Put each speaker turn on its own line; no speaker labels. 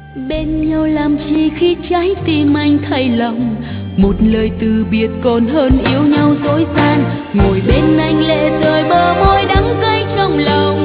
Bên nhau làm chi khi trái tim anh thay lòng, một lời từ biệt còn hơn yêu nhau dối gian. Ngồi bên anh lệ rơi bờ môi đắng cay trong lòng,